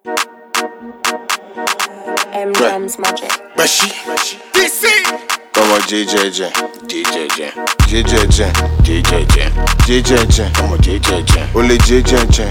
M Drums Magic. Bashi, DC. Come on, JJJ, JJJ, JJJ, JJJ, JJJ. Come on, JJJ. Only JJJ.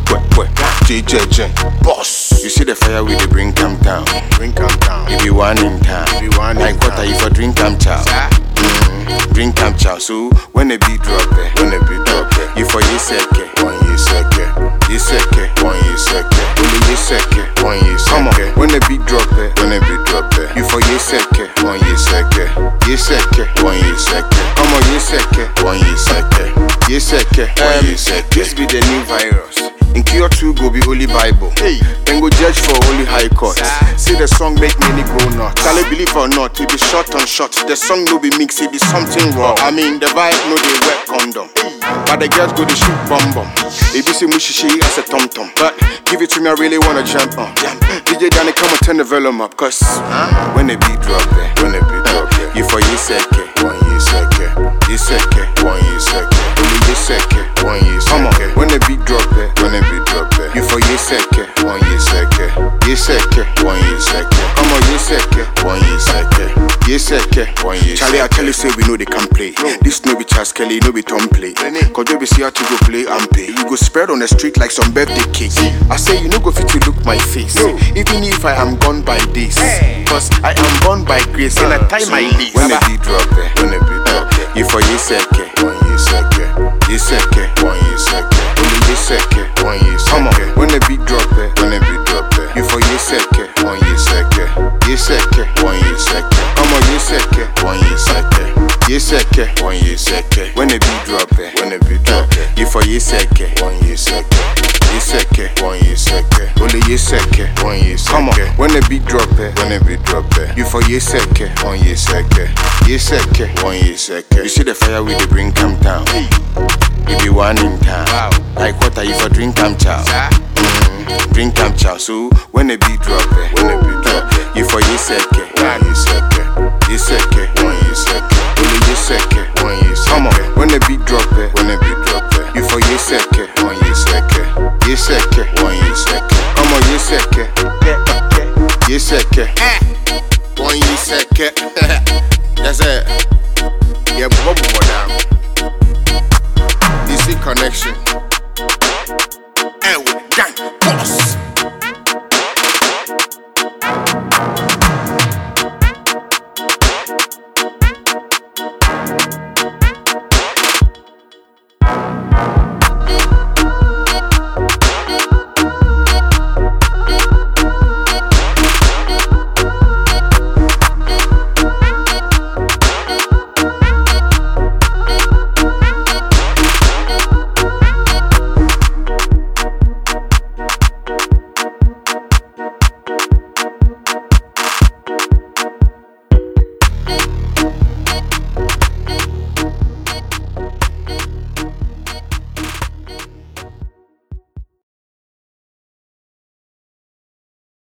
JJJ. Boss. You see the fire we dey bring come down. Bring come down. If you want in town, like what are you for drink come chow? Drink come chow. So when the beat drop, you for you seke, you seke, only you seke. Come on, when the beat drop, you for you seke, you seke, come on, you seke, you seke. This be the new virus. In Q2 go be Holy Bible. Then go judge for Holy High Court. See the song make many go nuts. Can you believe or not? It be shot on shot. The song no be mixed, it be something wrong. I mean the vibe no they wear condom. But the girls go to shoot bomb. They be say mushishi as a tom tom. But give it to me, I really wanna jump on. DJ Danny come and turn the volume up. Cause when the beat drop, you for you seke, you seke, you seke, come on, when the beat drop, you for you seke, you seke, come on, you seke, Charlie, I tell you say we know they can play. This no be Charles Kelly, no be Tom play. Cause you be see how to go play and pay. You go spread on the street like some birthday cake. I say you no go fit to look my face, even if I am gone by this. Cause I am born by grace and I tie my lace. When the beat drop, you for you seke, you seke, only you seke. Come on, when the beat drop, you for you seke, you seke, come on, you seke, you seke, when the beat drop, you for you seke, you seke, only you seke. Come on, when the beat drop, you for you seke, you seke. You see the fire we dey bring come down. If you want in town, like what are you for drink come chow? Drink come chow. So when the beat drop, you for you seke, you seke, only you seke. Come on, when the beat drop, you for you seke, you seke, come on, you seke, you seke, when you seke. That's it.